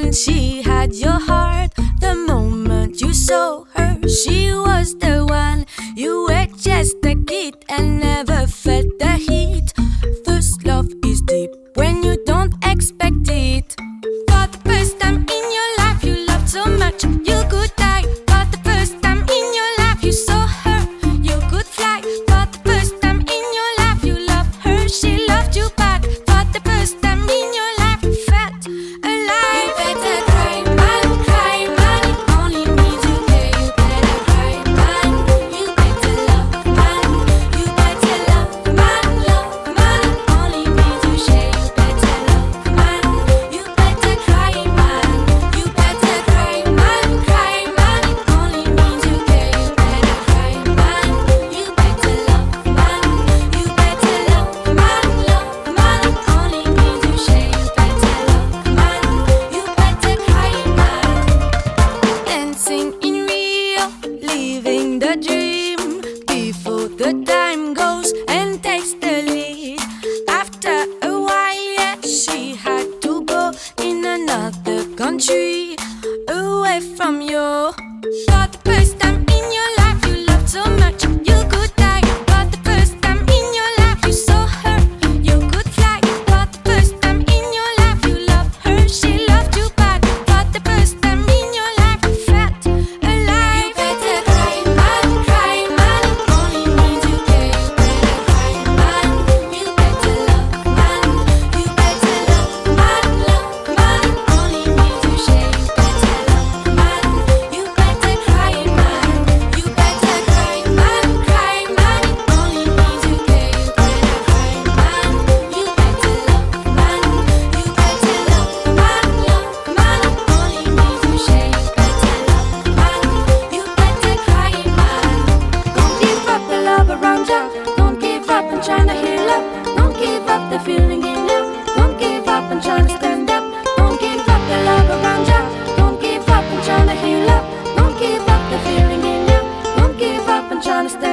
and she had your heart. The moment you saw her, she was the one. You were just a kid and never felt the heat. First love is deep when you don't expect it. For the first time in your life you loved so much you could die. For the first time in your life you saw her, you could fly. For the first time in your life you loved her, she loved you back. For the first time in your life you felt alive. You better cry, man, it only means you care. You better cry, man, you better love, man, you better love, man, it only means you share. You better love, man, you better cry, man, you better cry, man, it only means you care. You better cry, man, you better love, man, you better love, man, it only means you share. You better love, man, you better cry, man. Dancing in Rio, living the dream before the time goes and takes the lead. After a while, yeah, she had to go in another country, away from you. For the first time in your life, you loved so much you could die. For the first time in your life, you saw her, you could fly. For the first time in your life, you loved her, she loved you back. For the first time in your life, you felt alive. You better cry, man, it only means you care. You better cry, man, you better love, man, you better love, man, it only means you share. You better love, man, you better cry, man, you better cry, man, it only means you care. You better cry, man, you better love, man, you better love, man, it only means you share. You better love, man, you better cry, man. Don't give up the love around you. Don't give up and trying to heal up. Don't give up the feeling in you. Don't give up and trying to stand up. Don't give up the love around you. Don't give up and trying to heal up. Don't give up the feeling in you. Don't give up and trying to stand up.